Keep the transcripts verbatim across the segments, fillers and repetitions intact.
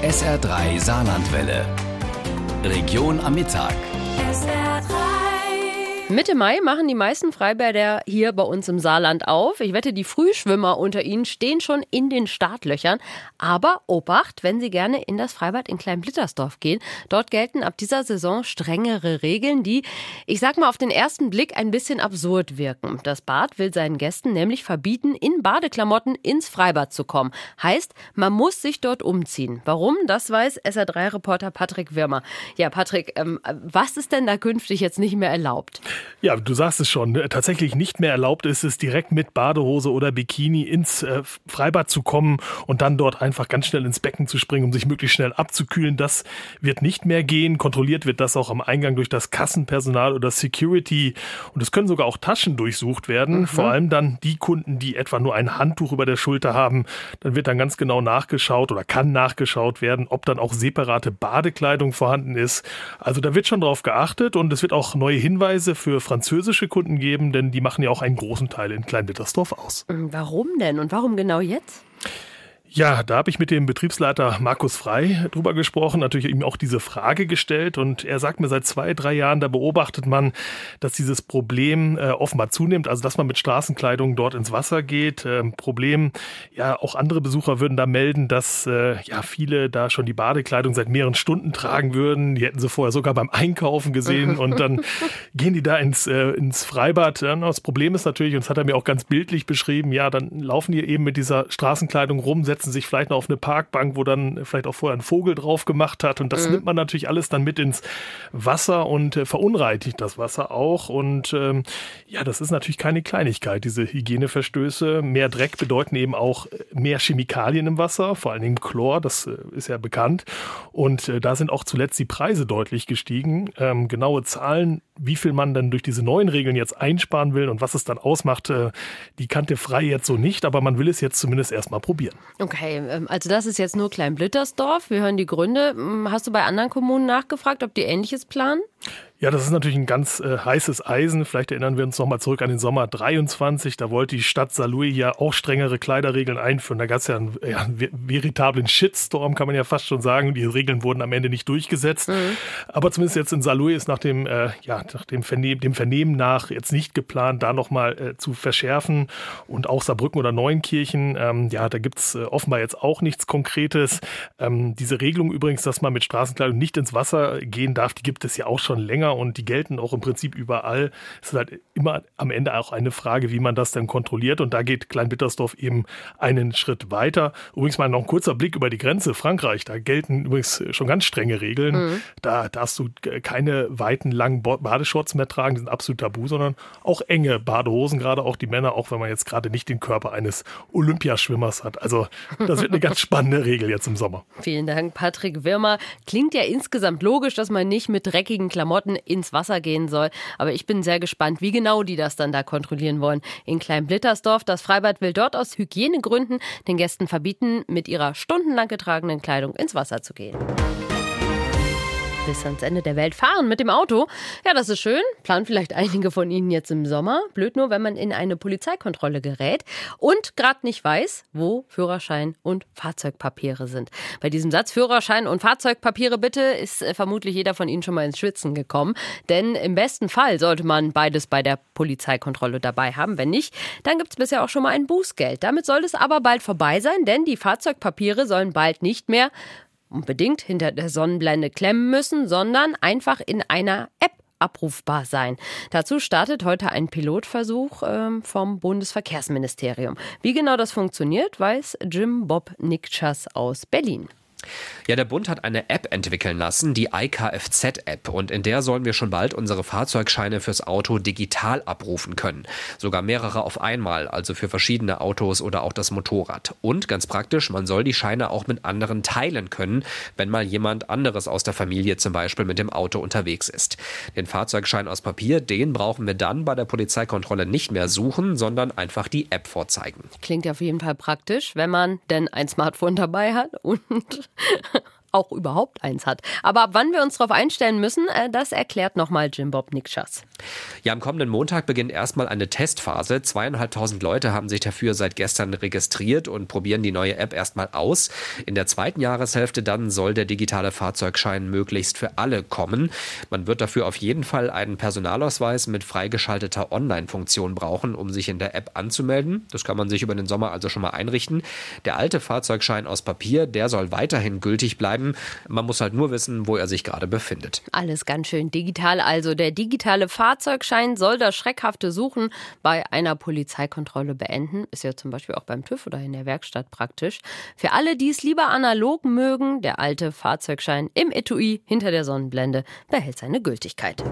S R drei Saarlandwelle. Region am Mittag. S R drei. Mitte Mai machen die meisten Freibäder hier bei uns im Saarland auf. Ich wette, die Frühschwimmer unter ihnen stehen schon in den Startlöchern. Aber Obacht, wenn Sie gerne in das Freibad in Klein-Blittersdorf gehen. Dort gelten ab dieser Saison strengere Regeln, die, ich sag mal, auf den ersten Blick ein bisschen absurd wirken. Das Bad will seinen Gästen nämlich verbieten, in Badeklamotten ins Freibad zu kommen. Heißt, man muss sich dort umziehen. Warum? Das weiß S R drei Reporter Patrick Wirmer. Ja, Patrick, ähm, was ist denn da künftig jetzt nicht mehr erlaubt? Ja, du sagst es schon. Tatsächlich nicht mehr erlaubt ist es, direkt mit Badehose oder Bikini ins äh, Freibad zu kommen und dann dort einfach ganz schnell ins Becken zu springen, um sich möglichst schnell abzukühlen. Das wird nicht mehr gehen. Kontrolliert wird das auch am Eingang durch das Kassenpersonal oder Security. Und es können sogar auch Taschen durchsucht werden. Mhm. Vor allem dann die Kunden, die etwa nur ein Handtuch über der Schulter haben. Dann wird dann ganz genau nachgeschaut oder kann nachgeschaut werden, ob dann auch separate Badekleidung vorhanden ist. Also da wird schon drauf geachtet und es wird auch neue Hinweise für französische Kunden geben, denn die machen ja auch einen großen Teil in Klein-Blittersdorf aus. Warum denn und warum genau jetzt? Ja, da habe ich mit dem Betriebsleiter Markus Frei drüber gesprochen, natürlich ihm auch diese Frage gestellt und er sagt mir, seit zwei, drei Jahren, da beobachtet man, dass dieses Problem äh, offenbar zunimmt, also dass man mit Straßenkleidung dort ins Wasser geht. Äh, Problem, ja, auch andere Besucher würden da melden, dass äh, ja viele da schon die Badekleidung seit mehreren Stunden tragen würden. Die hätten sie vorher sogar beim Einkaufen gesehen und dann gehen die da ins, äh, ins Freibad. Ja, das Problem ist natürlich, und das hat er mir auch ganz bildlich beschrieben, ja, dann laufen die eben mit dieser Straßenkleidung rum, setzen sich vielleicht noch auf eine Parkbank, wo dann vielleicht auch vorher ein Vogel drauf gemacht hat und das mhm. nimmt man natürlich alles dann mit ins Wasser und äh, verunreinigt das Wasser auch und ähm, ja, das ist natürlich keine Kleinigkeit, diese Hygieneverstöße. Mehr Dreck bedeuten eben auch mehr Chemikalien im Wasser, vor allen Dingen Chlor, das äh, ist ja bekannt und äh, da sind auch zuletzt die Preise deutlich gestiegen. Ähm, genaue Zahlen, wie viel man dann durch diese neuen Regeln jetzt einsparen will und was es dann ausmacht, äh, die kannte Frei jetzt so nicht, aber man will es jetzt zumindest erstmal probieren. Okay, also das ist jetzt nur Klein-Blittersdorf. Wir hören die Gründe. Hast du bei anderen Kommunen nachgefragt, ob die Ähnliches planen? Ja, das ist natürlich ein ganz äh, heißes Eisen. Vielleicht erinnern wir uns noch mal zurück an den Sommer dreiundzwanzig. Da wollte die Stadt Saarlouis ja auch strengere Kleiderregeln einführen. Da gab es ja einen, ja einen veritablen Shitstorm, kann man ja fast schon sagen. Die Regeln wurden am Ende nicht durchgesetzt. Mhm. Aber zumindest jetzt in Saarlouis ist nach dem, äh, ja, nach dem, Vernehmen, dem Vernehmen nach jetzt nicht geplant, da noch mal äh, zu verschärfen. Und auch Saarbrücken oder Neunkirchen, ähm, ja, da gibt es äh, offenbar jetzt auch nichts Konkretes. Ähm, diese Regelung übrigens, dass man mit Straßenkleidung nicht ins Wasser gehen darf, die gibt es ja auch schon länger und die gelten auch im Prinzip überall. Es ist halt immer am Ende auch eine Frage, wie man das denn kontrolliert und da geht Klein-Blittersdorf eben einen Schritt weiter. Übrigens mal noch ein kurzer Blick über die Grenze, Frankreich, da gelten übrigens schon ganz strenge Regeln. Mhm. Da darfst du keine weiten, langen Badeshorts mehr tragen, die sind absolut tabu, sondern auch enge Badehosen, gerade auch die Männer, auch wenn man jetzt gerade nicht den Körper eines Olympiaschwimmers hat. Also das wird eine ganz spannende Regel jetzt im Sommer. Vielen Dank, Patrick Wirmer. Klingt ja insgesamt logisch, dass man nicht mit dreckigen Klamotten ins Wasser gehen soll. Aber ich bin sehr gespannt, wie genau die das dann da kontrollieren wollen. In Klein-Blittersdorf, das Freibad will dort aus Hygienegründen den Gästen verbieten, mit ihrer stundenlang getragenen Kleidung ins Wasser zu gehen. Bis ans Ende der Welt fahren mit dem Auto. Ja, das ist schön. Planen vielleicht einige von Ihnen jetzt im Sommer. Blöd nur, wenn man in eine Polizeikontrolle gerät und gerade nicht weiß, wo Führerschein und Fahrzeugpapiere sind. Bei diesem Satz Führerschein und Fahrzeugpapiere bitte ist äh, vermutlich jeder von Ihnen schon mal ins Schwitzen gekommen. Denn im besten Fall sollte man beides bei der Polizeikontrolle dabei haben. Wenn nicht, dann gibt es bisher auch schon mal ein Bußgeld. Damit soll es aber bald vorbei sein, denn die Fahrzeugpapiere sollen bald nicht mehr unbedingt hinter der Sonnenblende klemmen müssen, sondern einfach in einer App abrufbar sein. Dazu startet heute ein Pilotversuch ähm, vom Bundesverkehrsministerium. Wie genau das funktioniert, weiß Jim Bob Nikchas aus Berlin. Ja, der Bund hat eine App entwickeln lassen, die I K F Z-App. Und in der sollen wir schon bald unsere Fahrzeugscheine fürs Auto digital abrufen können. Sogar mehrere auf einmal, also für verschiedene Autos oder auch das Motorrad. Und ganz praktisch, man soll die Scheine auch mit anderen teilen können, wenn mal jemand anderes aus der Familie zum Beispiel mit dem Auto unterwegs ist. Den Fahrzeugschein aus Papier, den brauchen wir dann bei der Polizeikontrolle nicht mehr suchen, sondern einfach die App vorzeigen. Klingt auf jeden Fall praktisch, wenn man denn ein Smartphone dabei hat und auch überhaupt eins hat. Aber ab wann wir uns darauf einstellen müssen, das erklärt nochmal Jim Bob Nikschas. Ja, am kommenden Montag beginnt erstmal eine Testphase. Zweieinhalbtausend Leute haben sich dafür seit gestern registriert und probieren die neue App erstmal aus. In der zweiten Jahreshälfte dann soll der digitale Fahrzeugschein möglichst für alle kommen. Man wird dafür auf jeden Fall einen Personalausweis mit freigeschalteter Online-Funktion brauchen, um sich in der App anzumelden. Das kann man sich über den Sommer also schon mal einrichten. Der alte Fahrzeugschein aus Papier, der soll weiterhin gültig bleiben. Man muss halt nur wissen, wo er sich gerade befindet. Alles ganz schön digital. Also der digitale Fahrzeugschein soll das schreckhafte Suchen bei einer Polizeikontrolle beenden. Ist ja zum Beispiel auch beim TÜV oder in der Werkstatt praktisch. Für alle, die es lieber analog mögen, der alte Fahrzeugschein im Etui hinter der Sonnenblende behält seine Gültigkeit.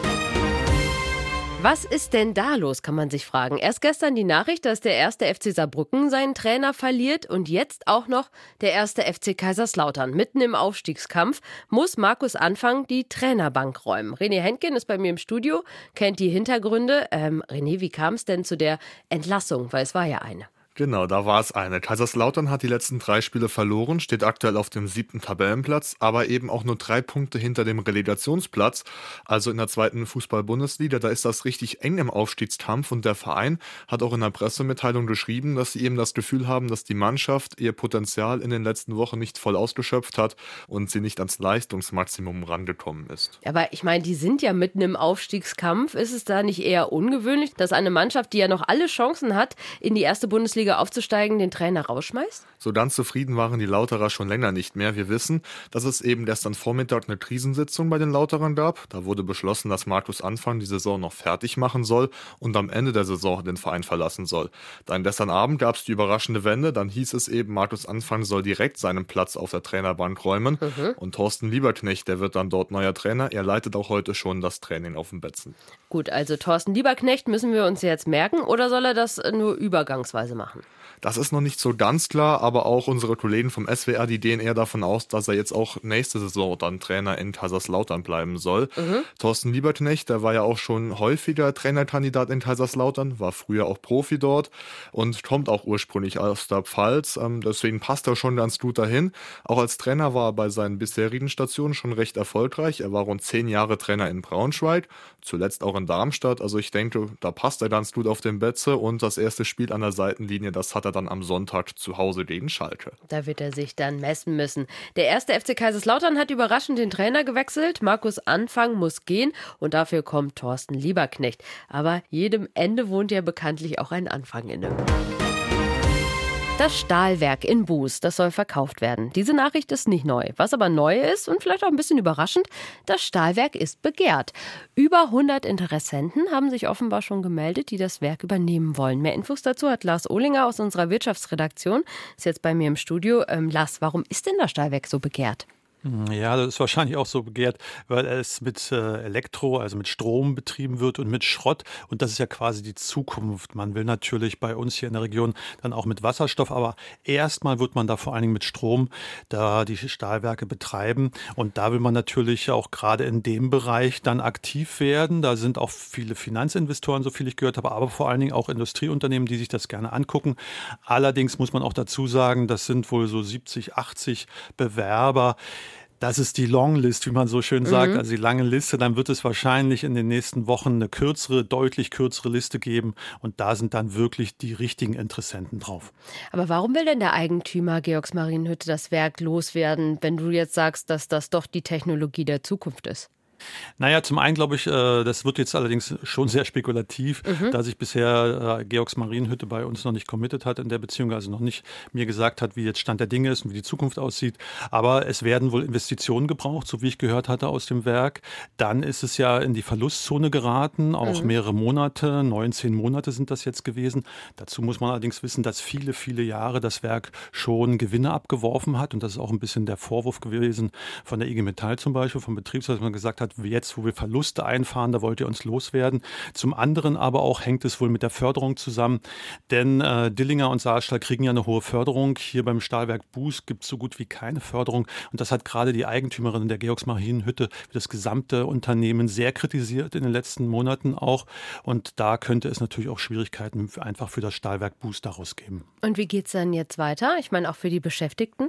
Was ist denn da los, kann man sich fragen. Erst gestern die Nachricht, dass der erste F C Saarbrücken seinen Trainer verliert und jetzt auch noch der erste F C Kaiserslautern. Mitten im Aufstiegskampf muss Markus Anfang die Trainerbank räumen. René Hentgen ist bei mir im Studio, kennt die Hintergründe. Ähm, René, wie kam es denn zu der Entlassung? Weil es war ja eine. Genau, da war es eine. Kaiserslautern hat die letzten drei Spiele verloren, steht aktuell auf dem siebten Tabellenplatz, aber eben auch nur drei Punkte hinter dem Relegationsplatz, also in der zweiten Fußball-Bundesliga. Da ist das richtig eng im Aufstiegskampf und der Verein hat auch in der Pressemitteilung geschrieben, dass sie eben das Gefühl haben, dass die Mannschaft ihr Potenzial in den letzten Wochen nicht voll ausgeschöpft hat und sie nicht ans Leistungsmaximum rangekommen ist. Aber ich meine, die sind ja mitten im Aufstiegskampf. Ist es da nicht eher ungewöhnlich, dass eine Mannschaft, die ja noch alle Chancen hat, in die erste Bundesliga aufzusteigen, den Trainer rausschmeißt? So ganz zufrieden waren die Lauterer schon länger nicht mehr. Wir wissen, dass es eben gestern Vormittag eine Krisensitzung bei den Lauterern gab. Da wurde beschlossen, dass Markus Anfang die Saison noch fertig machen soll und am Ende der Saison den Verein verlassen soll. Dann gestern Abend gab es die überraschende Wende. Dann hieß es eben, Markus Anfang soll direkt seinen Platz auf der Trainerbank räumen. Mhm. Und Thorsten Lieberknecht, der wird dann dort neuer Trainer. Er leitet auch heute schon das Training auf dem Betzen. Gut, also Thorsten Lieberknecht müssen wir uns jetzt merken oder soll er das nur übergangsweise machen? Das ist noch nicht so ganz klar, aber auch unsere Kollegen vom S W R, die gehen eher davon aus, dass er jetzt auch nächste Saison dann Trainer in Kaiserslautern bleiben soll. Mhm. Thorsten Lieberknecht, der war ja auch schon häufiger Trainerkandidat in Kaiserslautern, war früher auch Profi dort und kommt auch ursprünglich aus der Pfalz. Deswegen passt er schon ganz gut dahin. Auch als Trainer war er bei seinen bisherigen Stationen schon recht erfolgreich. Er war rund zehn Jahre Trainer in Braunschweig, zuletzt auch in Darmstadt. Also ich denke, da passt er ganz gut auf den Betze und das erste Spiel an der Seitenlinie, das hat er dann am Sonntag zu Hause gegen Schalke. Da wird er sich dann messen müssen. Der erste F C Kaiserslautern hat überraschend den Trainer gewechselt. Markus Anfang muss gehen und dafür kommt Thorsten Lieberknecht. Aber jedem Ende wohnt ja bekanntlich auch ein Anfang inne. Das Stahlwerk in Buß, das soll verkauft werden. Diese Nachricht ist nicht neu. Was aber neu ist und vielleicht auch ein bisschen überraschend, das Stahlwerk ist begehrt. Über hundert Interessenten haben sich offenbar schon gemeldet, die das Werk übernehmen wollen. Mehr Infos dazu hat Lars Ohlinger aus unserer Wirtschaftsredaktion. Ist jetzt bei mir im Studio. Ähm, Lars, warum ist denn das Stahlwerk so begehrt? Ja, das ist wahrscheinlich auch so begehrt, weil es mit äh, Elektro, also mit Strom betrieben wird und mit Schrott. Und das ist ja quasi die Zukunft. Man will natürlich bei uns hier in der Region dann auch mit Wasserstoff, aber erstmal wird man da vor allen Dingen mit Strom da die Stahlwerke betreiben. Und da will man natürlich auch gerade in dem Bereich dann aktiv werden. Da sind auch viele Finanzinvestoren, so viel ich gehört habe, aber vor allen Dingen auch Industrieunternehmen, die sich das gerne angucken. Allerdings muss man auch dazu sagen, das sind wohl so siebzig, achtzig Bewerber. Das ist die Longlist, wie man so schön sagt, mhm. also die lange Liste. Dann wird es wahrscheinlich in den nächsten Wochen eine kürzere, deutlich kürzere Liste geben. Und da sind dann wirklich die richtigen Interessenten drauf. Aber warum will denn der Eigentümer Georgsmarienhütte das Werk loswerden, wenn du jetzt sagst, dass das doch die Technologie der Zukunft ist? Naja, zum einen glaube ich, das wird jetzt allerdings schon sehr spekulativ, mhm. da sich bisher Georgsmarienhütte bei uns noch nicht committed hat in der Beziehung, also noch nicht mir gesagt hat, wie jetzt Stand der Dinge ist und wie die Zukunft aussieht. Aber es werden wohl Investitionen gebraucht, so wie ich gehört hatte aus dem Werk. Dann ist es ja in die Verlustzone geraten, auch mhm. mehrere Monate, neunzehn Monate sind das jetzt gewesen. Dazu muss man allerdings wissen, dass viele, viele Jahre das Werk schon Gewinne abgeworfen hat und das ist auch ein bisschen der Vorwurf gewesen von der I G Metall zum Beispiel, vom Betriebsrat, dass man gesagt hat, jetzt, wo wir Verluste einfahren, da wollt ihr uns loswerden. Zum anderen aber auch hängt es wohl mit der Förderung zusammen, denn äh, Dillinger und Saarstahl kriegen ja eine hohe Förderung. Hier beim Stahlwerk Buß gibt es so gut wie keine Förderung und das hat gerade die Eigentümerin der Georgsmarienhütte, das gesamte Unternehmen sehr kritisiert in den letzten Monaten auch und da könnte es natürlich auch Schwierigkeiten einfach für das Stahlwerk Buß daraus geben. Und wie geht es dann jetzt weiter? Ich meine auch für die Beschäftigten?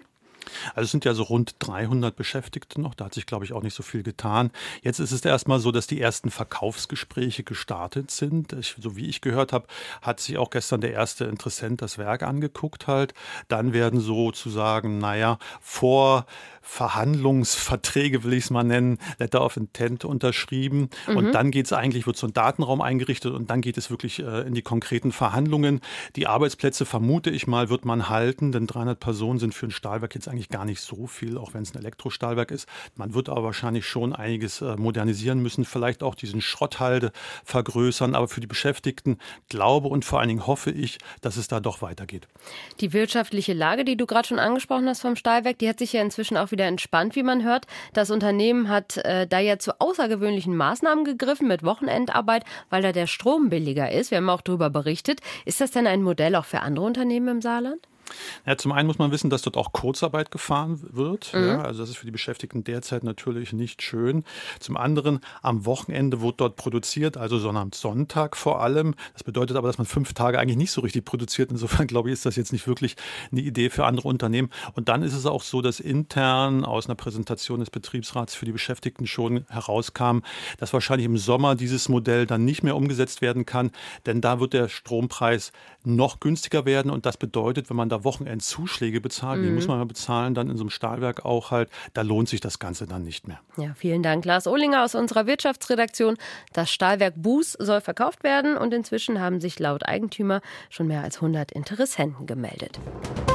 Also es sind ja so rund dreihundert Beschäftigte noch, da hat sich, glaube ich, auch nicht so viel getan. Jetzt ist es erstmal so, dass die ersten Verkaufsgespräche gestartet sind. Ich, so wie ich gehört habe, hat sich auch gestern der erste Interessent das Werk angeguckt halt. Dann werden sozusagen, naja, vor Verhandlungsverträge, will ich es mal nennen, Letter of Intent unterschrieben. Mhm. Und dann geht es eigentlich, wird so ein Datenraum eingerichtet und dann geht es wirklich äh, in die konkreten Verhandlungen. Die Arbeitsplätze, vermute ich mal, wird man halten, denn dreihundert Personen sind für ein Stahlwerk jetzt eigentlich gar nicht so viel, auch wenn es ein Elektrostahlwerk ist. Man wird aber wahrscheinlich schon einiges äh, modernisieren müssen, vielleicht auch diesen Schrotthalde vergrößern. Aber für die Beschäftigten glaube und vor allen Dingen hoffe ich, dass es da doch weitergeht. Die wirtschaftliche Lage, die du gerade schon angesprochen hast vom Stahlwerk, die hat sich ja inzwischen auch wieder entspannt, wie man hört. Das Unternehmen hat äh, da ja zu außergewöhnlichen Maßnahmen gegriffen mit Wochenendarbeit, weil da der Strom billiger ist. Wir haben auch darüber berichtet. Ist das denn ein Modell auch für andere Unternehmen im Saarland? Ja, zum einen muss man wissen, dass dort auch Kurzarbeit gefahren wird. Mhm. Ja, also das ist für die Beschäftigten derzeit natürlich nicht schön. Zum anderen, am Wochenende wird dort produziert, also Sonnabend, Sonntag vor allem. Das bedeutet aber, dass man fünf Tage eigentlich nicht so richtig produziert. Insofern glaube ich, ist das jetzt nicht wirklich eine Idee für andere Unternehmen. Und dann ist es auch so, dass intern aus einer Präsentation des Betriebsrats für die Beschäftigten schon herauskam, dass wahrscheinlich im Sommer dieses Modell dann nicht mehr umgesetzt werden kann. Denn da wird der Strompreis noch günstiger werden. Und das bedeutet, wenn man da Wochenendzuschläge bezahlt, mhm. die muss man ja bezahlen, dann in so einem Stahlwerk auch halt, da lohnt sich das Ganze dann nicht mehr. Ja, vielen Dank, Lars Ohlinger aus unserer Wirtschaftsredaktion. Das Stahlwerk Buß soll verkauft werden und inzwischen haben sich laut Eigentümer schon mehr als hundert Interessenten gemeldet.